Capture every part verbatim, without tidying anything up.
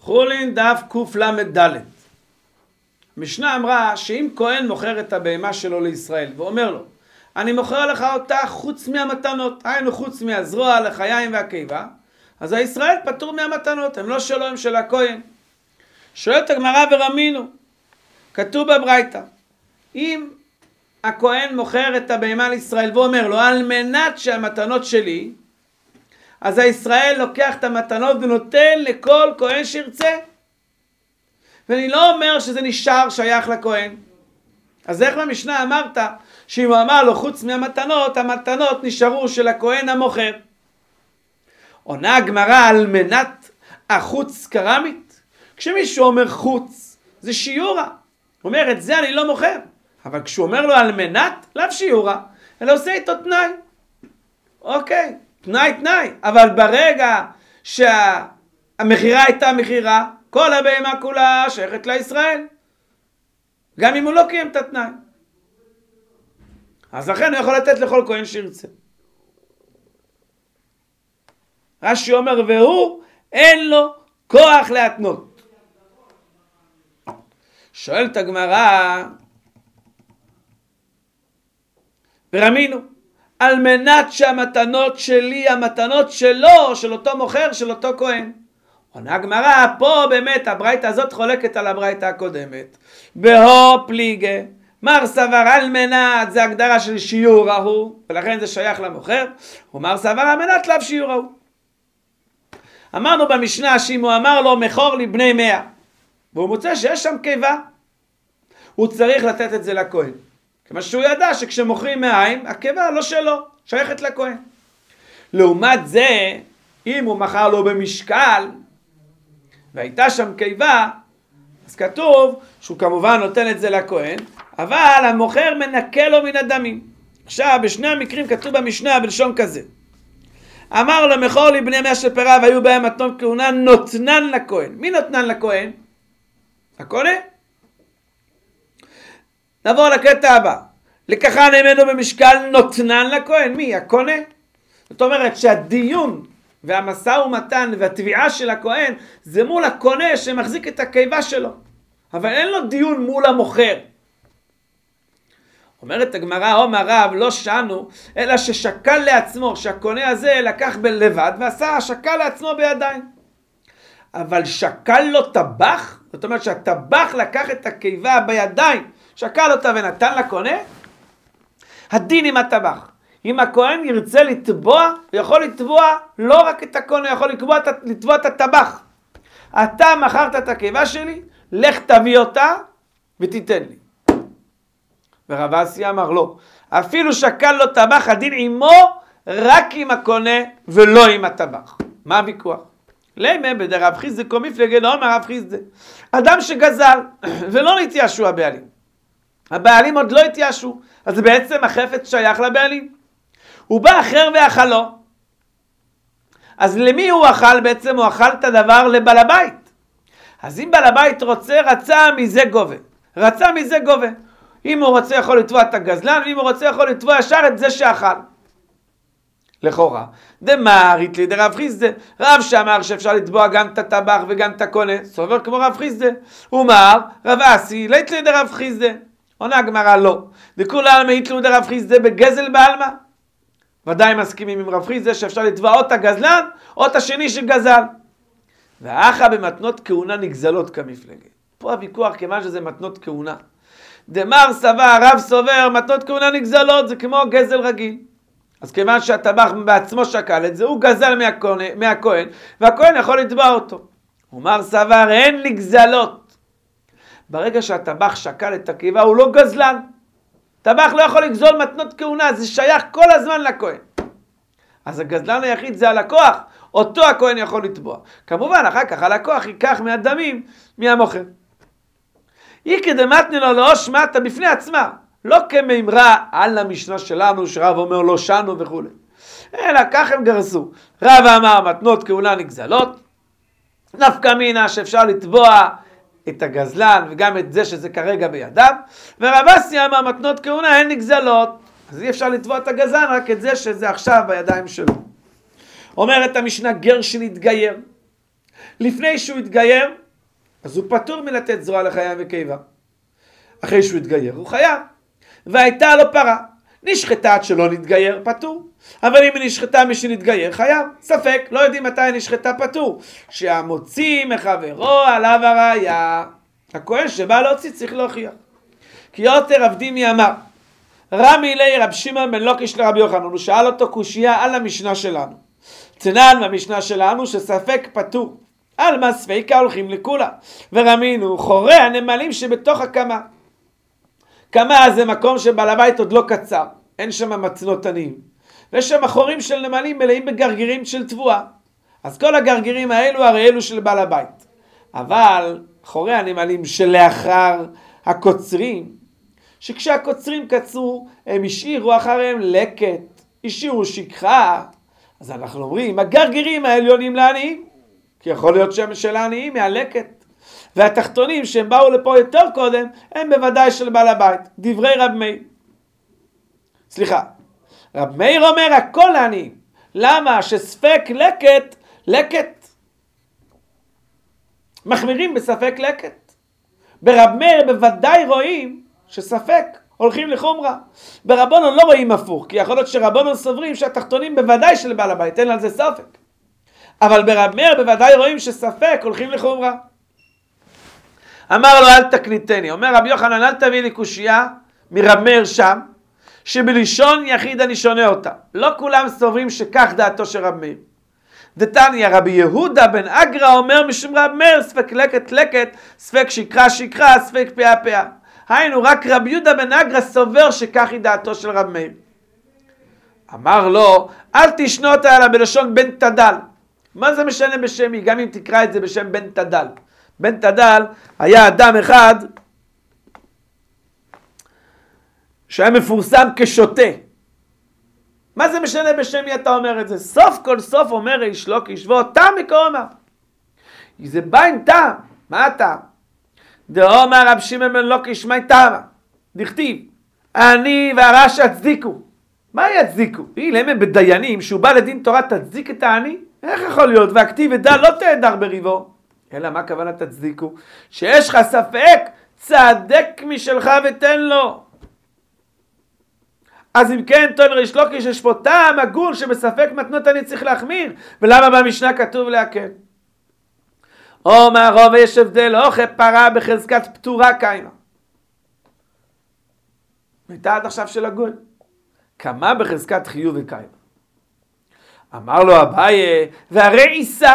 חולין דף קל"ד. המשנה אמרה שאם כהן מוכר את הבהמה שלו לישראל ואומר לו, אני מוכר לך אותה חוץ מהמתנות, היינו חוץ מהזרוע, הלחיים והקיבה, אז הישראל פטור מהמתנות, הם לא שלו, הם של הכהן. שואלת הגמרא ורמינו, כתוב בברייתא, אם הכהן מוכר את הבהמה לישראל ואומר לו, על מנת שהמתנות שלי, אז הישראל לוקח את המתנות ונותן לכל כהן שירצה. ואני לא אומר שזה נשאר שייך לכהן. אז איך במשנה אמרת שאם הוא אמר לו חוץ מהמתנות, המתנות נשארו של הכהן המוכר? עונה הגמרא, על מנת החוץ קרמית? כשמישהו אומר חוץ, זה שיעורה. הוא אומר, את זה אני לא מוכר. אבל כשהוא אומר לו על מנת, לאו שיעורה, אלא עושה איתו תנאי. אוקיי, תנאי תנאי. אבל ברגע שהמחירה הייתה מחירה, כל הבהמה כולה שייכת לישראל. גם אם הוא לא קיים את התנאי. אז לכן הוא יכול לתת לכל כהן שירצה. רש"י אומר, והוא אין לו כוח להתנות. שואלת הגמרא, ורמינו, על מנת שהמתנות שלי, המתנות שלו, של אותו מוכר, של אותו כהן. עונה הגמרא, פה באמת הברייתא הזאת חולקת על הברייתא הקודמת. בהו פליגה, מר סבר על מנת, זה הגדרה של שיעור ההוא, ולכן זה שייך למוכר, ומר סבר על מנת לאו שיעור ההוא. אמרנו במשנה שאם הוא אמר לו מכור לי בני מאה, והוא מוצא שיש שם קיבה, הוא צריך לתת את זה לכהן. כמה שהוא ידע שכשמוכרים מאיים, הקיבה לא שלו, שייכת לכהן. לעומת זה, אם הוא מכר לו במשקל, והייתה שם קיבה, אז כתוב שהוא כמובן נותן את זה לכהן, אבל המוכר מנקה לו מן הדמים. עכשיו, בשני המקרים כתוב במשנה בלשון כזה. אמר לו, מכור לי בני מאה של פרה והיו בהם מתנות כהונה, נותנן לכהן. מי נותנן לכהן? הקונה? נעבור לקטע הבא. לקחה ממנו במשקל, נותנן לכהן. מי? הקונה? זאת אומרת שהדיון והמשא ומתן והתביעה של הכהן זה מול הקונה שמחזיק את הקיבה שלו. אבל אין לו דיון מול המוכר. אומרת הגמרא, אומר רב, לא שנו, אלא ששקל לעצמו, שהקונה הזה לקח בלבד ועשה שקל לעצמו בידיים. אבל שקל לו טבח, זאת אומרת שהטבח לקח את הקיבה בידיים, שקל אותה ונתן לקונה, הדין עם הטבח. אם הכהן ירצה לתבוע, הוא יכול לתבוע לא רק את הקונה, יכול לקבוע, לתבוע את הטבח. אתה מכרת את הקיבה שלי, לך תביא אותה ותיתן לי. ורב אסי אמר לא, אפילו שקל לו טבח, הדין עמו רק עם הקונה ולא עם הטבח. מה הוויכוח? למה בדרב חיסדא קומיפלגי לא אומר רב חיסדא. אדם שגזל ולא נתייאשו הבעלים. הבעלים עוד לא התייאשו, אז בעצם החפץ שייך לבעלים. הוא בא אחר ואכלו. אז למי הוא אכל? בעצם הוא אכל את הדבר לבעל הבית. אז אם בעל הבית רוצה, רצה מזה גובה. רצה מזה גובה. אם הוא רוצה יכול לתבוע את הגזלן, ואם הוא רוצה יכול לתבוע ישר את זה שאכל. לכאורה. דמר איתלי דרב חיסדא. רב שאמר שאפשר לתבוע גם את הטבח וגם את הקונה. סובר כמו רב חיסדא. הוא אמר, רב אסי, לא איתלי דרב חיסדא. עונה הגמרא לא. דכולי עלמא איתלי דרב חיסדא בגזל בעלמא. ודאי מסכימים עם רב חיסדא שאפשר לתבוע או את הגזלן או את השני שגזל. והאחה במתנות כהונה נגזלות כמפלגה. פה הוויכוח כיוון שזה מתנות כהונה. דמר סבר, רב סובר, מתנות כהונה נגזלות, זה כמו גזל רגיל. אז כיוון שהטבח בעצמו שקל את זה, הוא גזל מהכהן, מהכהן והכהן יכול לתבוע אותו. ומר סבר, אין נגזלות. ברגע שהטבח שקל את הקיבה, הוא לא גזלן. טבח לא יכול לגזול מתנות כהונה, זה שייך כל הזמן לכהן. אז הגזלן היחיד זה הלקוח, אותו הכהן יכול לתבוע. כמובן, אחר כך הלקוח ייקח מהדמים מהמוכר. היא כדמתני לו לא שמעת בפני עצמה, לא כמימרה על המשנה שלנו שרב אומר לא שנו וכו'. אלא כך הם גרסו. רב אמר מתנות כהונה נגזלות, נפקא מינה שאפשר לתבוע את הגזלן וגם את זה שזה כרגע בידיו, ורב אסי אמר מתנות כהונה הן נגזלות, אז אי אפשר לתבוע את הגזלן רק את זה שזה עכשיו בידיים שלו. אומרת המשנה גר שנתגייר, לפני שהוא התגייר, אז הוא פטור מלתת זרוע לחיה וקיבה. אחרי שהוא התגייר, הוא חייב. והייתה לו פרה, נשחטה עד שלא נתגייר, פטור. אבל אם היא נשחטה מי שנתגייר, חייב. ספק, לא יודעים מתי נשחטה, פטור. שהמוציא מחברו עליו הראיה. הכהן שבא להוציא צריך להוכיח. כי יותר עבדי מי אמר, רמי לי רב שמעון בן לוקיש לרבי יוחנן, הוא שאל אותו קושייה על המשנה שלנו. צנן במשנה שלנו שספק פטור. על מה ספיקה הולכים לכולה. ורמינו חורי הנמלים שבתוך הקמה. קמה זה מקום שבעל הבית עוד לא קצר. אין שם מצנות עניים. ויש שם חורים של נמלים מלאים בגרגירים של תבואה. אז כל הגרגירים האלו הרי אלו של בעל הבית. אבל חורי הנמלים שלאחר הקוצרים, שכשהקוצרים קצרו, הם השאירו אחריהם לקט, השאירו שכחה. אז אנחנו אומרים, הגרגירים העליונים לעניים, כי יכול להיות שהם של העניים מהלקט. והתחתונים שהם באו לפה יותר קודם, הם בוודאי של בעל הבית. דברי רב מאיר. סליחה, רב מאיר אומר הכל לעניים. למה? שספק לקט, לקט. מחמירים בספק לקט. ברב מאיר בוודאי רואים שספק הולכים לחומרה. ברבונון לא רואים הפוך, כי יכול להיות שרבונון סוברים שהתחתונים בוודאי של בעל הבית, אין על זה ספק. אבל ברב מאיר בוודאי רואים שספק הולכים לחומרה. אמר לו אל תקניתני, אומר רבי יוחנן אל תביא לי קושייה מרב מאיר שם, שבלישון יחיד אני שונה אותה. לא כולם סוברים שכך דעתו של רב מאיר. דתניא רבי יהודה בן אגרא אומר משום רב מאיר ספק לקט לקט, ספק שקרה שקרה, ספק פאה פאה. היינו רק רבי יהודה בן אגרא סובר שכך היא דעתו של רב מאיר. אמר לו אל תשנו אותה אלא בלשון בן תדל. מה זה משנה בשמי? גם אם תקרא את זה בשם בן תדל. בן תדל היה אדם אחד שהיה מפורסם כשוטה. מה זה משנה בשמי אתה אומר את זה? סוף כל סוף אומר איש לא כשבו טעם מקומה. זה בא עם טעם. מה הטעם? דאמר רב שמעון בן לוקיש מי טעמה? דכתיב אני והרשע תצדיקו. מה יצדיקו? אילם הם בדיינים שהוא בא לדין תורה תצדיק את העני? איך יכול להיות? והכתיב ודע לא תהדר בריבו. אלא מה הכוונה תצדיקו? שיש לך ספק, צדק משלך ותן לו. אז אם כן, תון ריש לוקיש יש פה טעם הגון שבספק מתנות אני צריך להחמיר. ולמה במשנה כתוב להקל? אומר רוב יש הבדל, אוכל פרה בחזקת פטורה קיימה. הייתה עד עכשיו של הגוי. כמה בחזקת חיוב וקיימה. אמר לו אביי, והרי עיסה.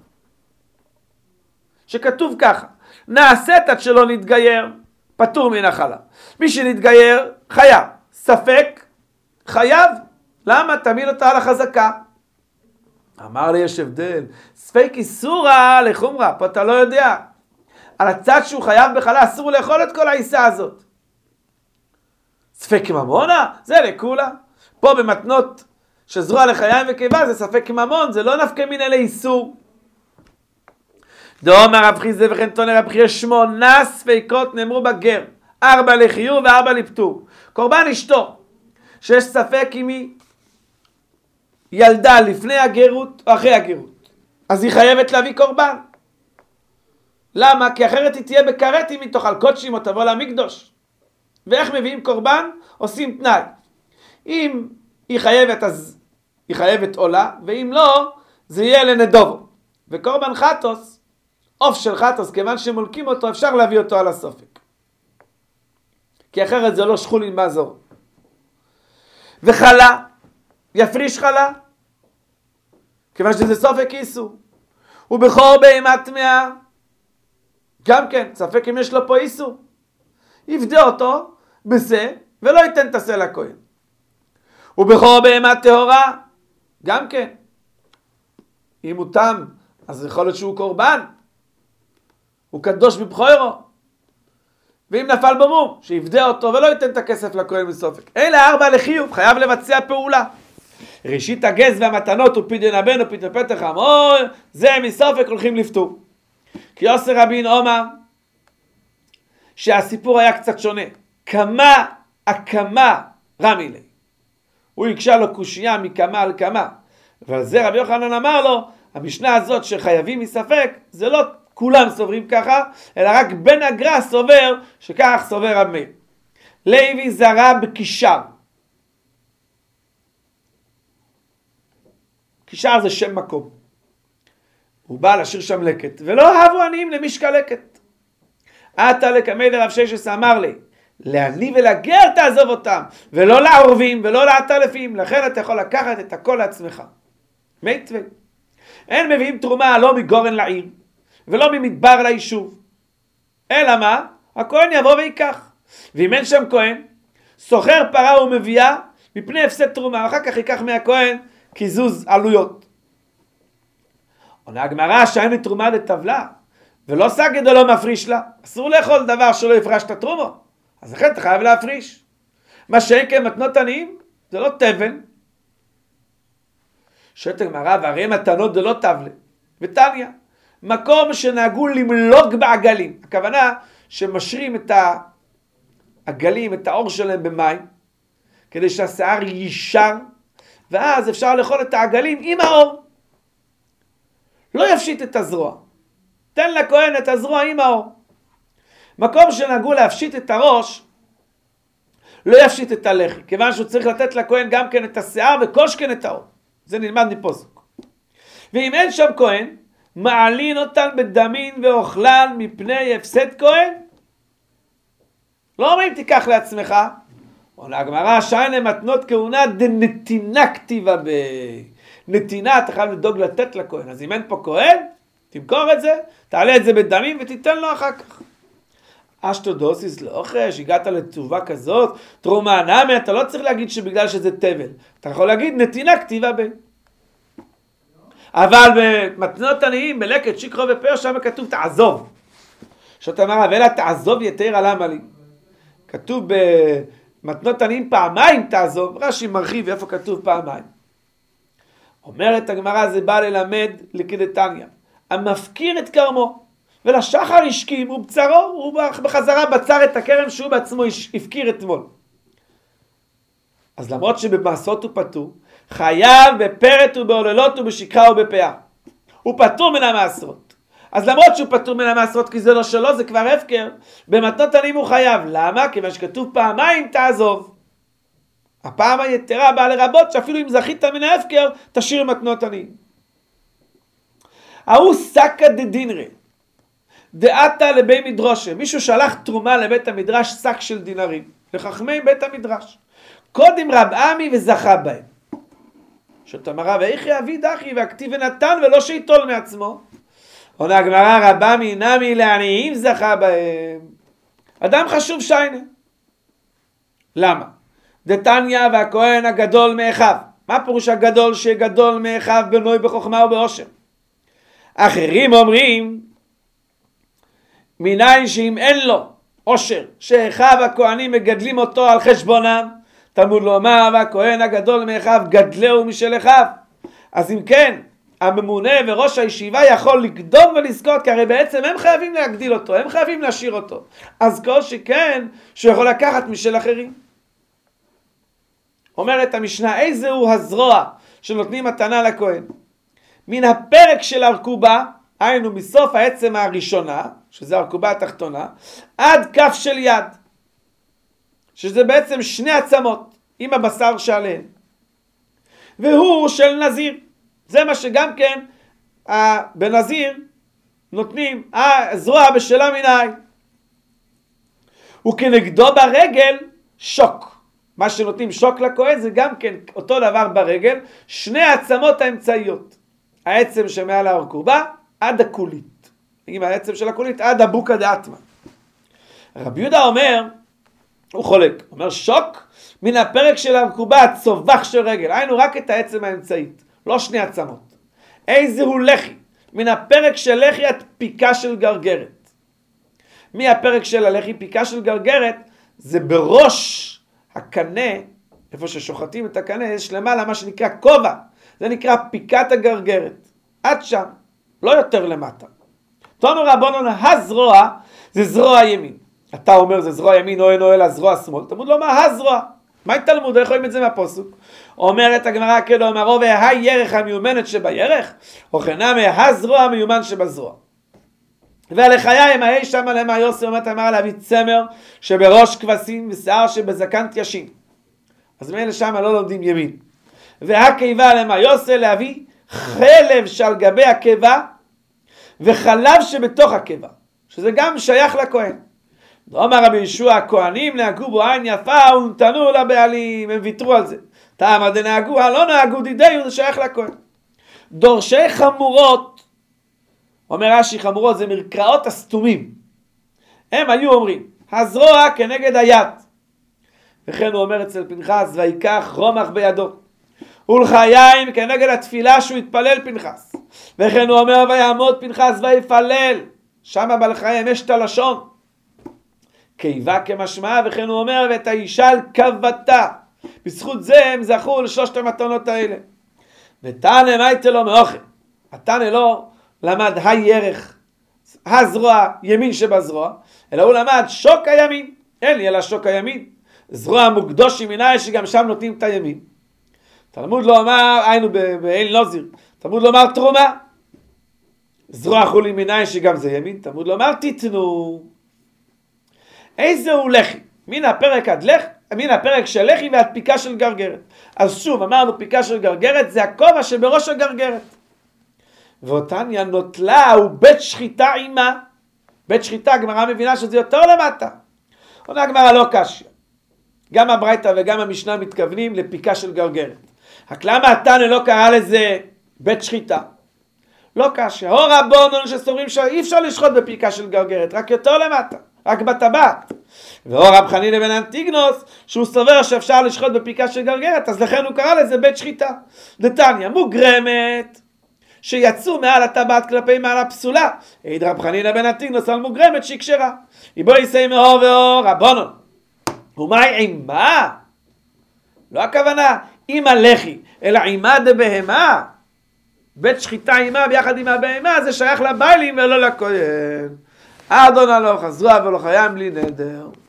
שכתוב ככה, נעשית עד שלא נתגייר, פטור מן החלה. מי שנתגייר, חייב. ספק, חייב. למה? תמיל אותה על החזקה. אמר לי יש הבדל, ספק איסורה לחומרה, פה אתה לא יודע. על הצד שהוא חייב בחלה, אסור לאכול את כל העיסה הזאת. ספק ממונה, זה לכולה. פה במתנות שזרוע לחיים וקיבה, זה ספק ממון, זה לא נפקא מינה לאיסור. דאמר רב חיסדא וכן תונה רב חייא שמונה ספקות נאמרו בגר, ארבע לחיוב וארבע לפטור. קורבן אשתו, שיש ספק אם היא ילדה לפני הגרות או אחרי הגרות, אז היא חייבת להביא קורבן. למה? כי אחרת היא תהיה בכרת אם היא תאכל קודשים או תבוא למקדוש. ואיך מביאים קורבן? עושים תנאי. אם היא חייבת אז היא חייבת עולה, ואם לא זה יהיה לנדובו. וקורבן חטוס, עוף של חטוס, כיוון שמולקים אותו אפשר להביא אותו על הסופק. כי אחרת זה לא שכולין בעזור. וחלה, יפריש חלה, כיוון שזה סופק איסור. ובכור בהמה טמאה, גם כן, ספק אם יש לו פה איסור. יפדה אותו בזה, ולא ייתן את השה לכהן. ובכור בהמה טהורה, גם כן. אם הוא תם, אז יכול להיות שהוא קורבן. הוא קדוש בבחורו. ואם נפל במום, שיפדה אותו ולא ייתן את הכסף לכהן בסופק. אלה ארבע לחיוב, חייב לבצע פעולה. ראשית הגז והמתנות ופדיון הבן ופדיון פתח המור, זה מסופק הולכים לפתור. כי יוסר רבין אומר שהסיפור היה קצת שונה. כמה הקמה רמי לי. הוא יקשה לו קושייה מכמה על כמה. ועל זה רבי יוחנן אמר לו, המשנה הזאת שחייבים מספק, זה לא כולם סוברים ככה, אלא רק בן הגרא סובר שכך סובר רב מאיר. לוי זרע בקישר. קישר זה שם מקום. הוא בא לשיר שם לקט, ולא אהבו עניים למשקל לקט. עתה לקמי לרב ששס אמר לי, לעני ולגר תעזוב אותם, ולא לעורבים ולא לעטלפים, לכן אתה יכול לקחת את הכל לעצמך. מיטבי. אין מביאים תרומה לא מגורן לעיר, ולא ממדבר ליישוב. אלא מה? הכהן יבוא ויקח. ואם אין שם כהן, סוחר פרה ומביאה מפני הפסד תרומה, אחר כך ייקח מהכהן קיזוז עלויות. עונה הגמרא שאין תרומה לטבלה, ולא סגד או לא מפריש לה, אסור לאכול דבר שלא יפרש את התרומו, אז לכן אתה חייב להפריש. מה שאין כמתנות עניים, זה לא תבן. שואלת הגמרא, והרי מתנות זה לא טבלה. ותניא, מקום שנהגו למלוג בעגלים, הכוונה שמשרים את העגלים, את האור שלהם במים, כדי שהשיער יישר, ואז אפשר לאכול את העגלים עם האור. לא יפשיט את הזרוע. תן לכהן את הזרוע עם האור. מקום שנהגו להפשיט את הראש, לא יפשיט את הלחי, כיוון שהוא צריך לתת לכהן גם כן את השיער וקושקן את האור. זה נלמד מפוסק. ואם אין שם כהן, מעלין אותן בדמין ואוכלן מפני הפסד כהן. לא אומרים תיקח לעצמך. עונה הגמרא, שאין למתנות כהונה דנתינה כתיבה ב... נתינה אתה חייב לדאוג לתת לכהן. אז אם אין פה כהן, תמכור את זה, תעלה את זה בדמים ותיתן לו אחר כך. אשתודוסיס לא אחרי, שהגעת לתשובה כזאת, תרומה נמי, אתה לא צריך להגיד שבגלל שזה תבל. אתה יכול להגיד נתינה כתיבה ב... אבל במתנות עניים, בלקט, שיקרו ופר, שם כתוב תעזוב. שאתה אומר, ואלה תעזוב יתר עלמה לי. כתוב במתנות עניים פעמיים תעזוב, רש"י מרחיב איפה כתוב פעמיים. אומרת הגמרא, זה בא ללמד לכדתניא. המפקיר את כרמו, ולשחר השכים, ובצרו, הוא בחזרה בצר את הכרם שהוא בעצמו הפקיר אתמול. אז למרות שבמעשות הוא פטור, חייב בפרט ובעוללות ובשקרה ובפאה. הוא פטור מן המעשרות. אז למרות שהוא פטור מן המעשרות כי זה לא שלו, זה כבר הפקר, במתנות עניים הוא חייב. למה? כיוון שכתוב פעמיים תעזוב. הפעם היתרה באה לרבות שאפילו אם זכית מן ההפקר, תשאיר מתנות עניים. ההוא סקא דדינרי, דעתה לבי מדרושה. מישהו שלח תרומה לבית המדרש שק של דינרים, לחכמי בית המדרש. קודם רב עמי וזכה בהם. שאת אמרה, ואיכי אבי דחי והכתיב ונתן ולא שיטול מעצמו. עונה הגמרא, רב עמי נמי לעניים זכה בהם. אדם חשוב שיינה. למה? דתניא והכהן הגדול מאחיו. מה פירוש הגדול שגדול מאחיו בנוי בחוכמה ובעושר? אחרים אומרים, מניין שאם אין לו עושר, שאחיו הכהנים מגדלים אותו על חשבונם, תלמוד לומר, והכהן הגדול מאחיו גדלהו משל אחיו. אז אם כן, הממונה וראש הישיבה יכול לקדום ולזכות, כי הרי בעצם הם חייבים להגדיל אותו, הם חייבים להשאיר אותו. אז כל שכן, שהוא יכול לקחת משל אחרים. אומרת המשנה, איזה הוא הזרוע שנותנים מתנה לכהן? מן הפרק של הרכובה, היינו מסוף העצם הראשונה, שזה הרכובה התחתונה, עד כף של יד, שזה בעצם שני עצמות עם הבשר שעליהן. והוא של נזיר. זה מה שגם כן בנזיר נותנים, הזרוע בשלה מן העין. וכנגדו ברגל שוק. מה שנותנים שוק לכהן זה גם כן אותו דבר ברגל, שני העצמות האמצעיות. העצם שמעל הרכובה עד הקולית. עם העצם של הקולית עד הבוקה דאטמה. רבי יהודה אומר, הוא חולק, אומר שוק מן הפרק של הרכובה הצובח של רגל. היינו רק את העצם האמצעית, לא שני עצמות. איזה הוא לחי? מן הפרק של לחי עד פיקה של גרגרת. מי הפרק של הלחי פיקה של גרגרת? זה בראש הקנה, איפה ששוחטים את הקנה, יש למעלה מה שנקרא כובע. זה נקרא פיקת הגרגרת. עד שם, לא יותר למטה. תומר רבונון, הזרוע זה זרוע ימין. אתה אומר זה זרוע ימין או אין או אלא זרוע שמאל. תמוד לומר הזרוע. מה תלמוד? איך רואים את זה מהפוסוק? אומרת הגמרא כאילו אמרו והי ירך המיומנת שבירך, או חנמי הזרוע המיומן שבזרוע. והלחיים ההי שם עליהם היוסי אומרת אמר להביא צמר שבראש כבשים ושיער שבזקן תיישים. אז מאלה שם לא לומדים ימין. והקיבה עליהם היוסי להביא חלב שעל גבי הקיבה וחלב שבתוך הקיבה, שזה גם שייך לכהן. אמר רבי ישוע, הכהנים נהגו בו עין יפה ונתנו לבעלים, הם ויתרו על זה. תמה דנהגו, לא נהגו דידיו, זה שייך לכהן. דורשי חמורות, אומר רש"י, חמורות זה מרקעות הסתומים. הם היו אומרים, הזרוע כנגד היד. וכן הוא אומר אצל פנחס, ויקח רומח בידו. ולחיים כנגד התפילה שהוא התפלל פנחס. וכן הוא אומר, ויעמוד פנחס ויפלל. שם בלחיים יש את הלשון. קיבה כמשמעה, וכן הוא אומר, ואת האישה על כבתה. בזכות זה הם זכו לשלושת המתנות האלה. ותנא מייטה לו מאוכל. התנא לא למד הירך, הזרוע, ימין שבזרוע, אלא הוא למד שוק הימין. אין לי אלא שוק הימין. זרוע מוקדוש ימיני שגם שם נותנים את הימין. תלמוד לא אמר, היינו באל נוזיר, תלמוד לא אמר תרומה. זרוע חול ימיני שגם זה ימין, תלמוד לא אמר תיתנו. איזה הוא לחי? מן הפרק עד לח, מן הפרק של לחי ועד פיקה של גרגרת. אז שוב, אמרנו פיקה של גרגרת, זה הכובע שבראש הגרגרת. ואותניה נוטלה הוא בית שחיטה עימה. בית שחיטה, הגמרא מבינה שזה יותר למטה. עונה הגמרא לא קשיא. גם הברייתא וגם המשנה מתכוונים לפיקה של גרגרת. רק למה התנא לא קרא לזה בית שחיטה? לא קשיא. או רבונון שסוברים שאי אפשר לשחוט בפיקה של גרגרת, רק יותר למטה. רק בטבעת. ואור רב חנינא בן אנטיגנוס, שהוא סובר שאפשר לשחוט בפיקה של גרגרת, אז לכן הוא קרא לזה בית שחיטה. דתניא, מוגרמת, שיצאו מעל הטבעת כלפי מעל הפסולה. העיד רב חנינא בן אנטיגנוס על מוגרמת שהיא כשרה. איבו יסי מאור ואור רבונון. ומה עימה? לא הכוונה עם הלחי, אלא עימה דבהמה. בית שחיטה עימה ביחד עם הבהמה, זה שייך לבעלים ולא לכהן. אדון הלוך, הזרוע ולא חיים בלי נדר.